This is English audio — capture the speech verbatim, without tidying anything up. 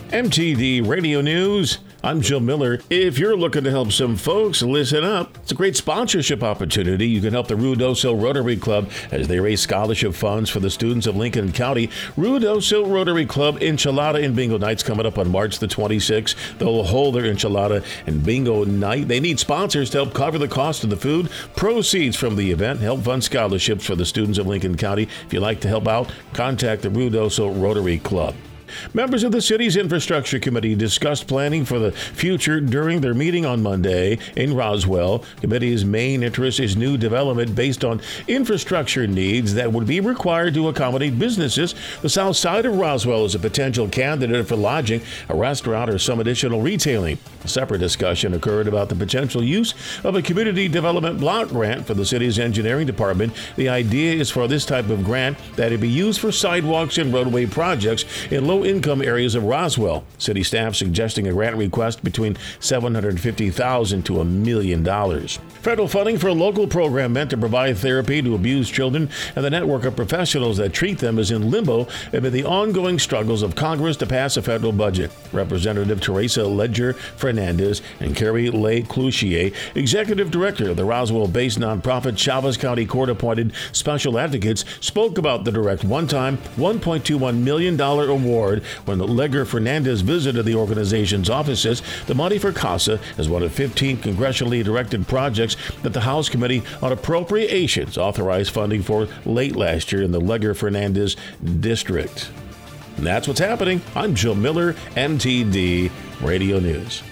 M T D Radio News. I'm Joe Miller. If you're looking to help some folks, listen up. It's a great sponsorship opportunity. You can help the Ruidoso Rotary Club as they raise scholarship funds for the students of Lincoln County. Ruidoso Rotary Club Enchilada and Bingo Nights coming up on March the twenty-sixth. They'll hold their Enchilada and Bingo Night. They need sponsors to help cover the cost of the food. Proceeds from the event help fund scholarships for the students of Lincoln County. If you'd like to help out, contact the Ruidoso Rotary Club. Members of the city's infrastructure committee discussed planning for the future during their meeting on Monday in Roswell. The committee's main interest is new development based on infrastructure needs that would be required to accommodate businesses. The south side of Roswell is a potential candidate for lodging, a restaurant, or some additional retailing. A separate discussion occurred about the potential use of a community development block grant for the city's engineering department. The idea is for this type of grant that it be used for sidewalks and roadway projects in low income areas of Roswell. City staff suggesting a grant request between seven hundred fifty thousand dollars to a million dollars. Federal funding for a local program meant to provide therapy to abused children and the network of professionals that treat them is in limbo amid the ongoing struggles of Congress to pass a federal budget. Representative Teresa Ledger Fernandez and Carrie Lay Cloutier, executive director of the Roswell-based nonprofit Chavez County Court-appointed Special Advocates, spoke about the direct one-time one point two one million dollars award when Ledger Fernandez visited the organization's offices. The money for CASA is one of fifteen congressionally directed projects that the House Committee on Appropriations authorized funding for late last year in the Ledger Fernandez district. And that's what's happening. I'm Joe Miller, M T D Radio News.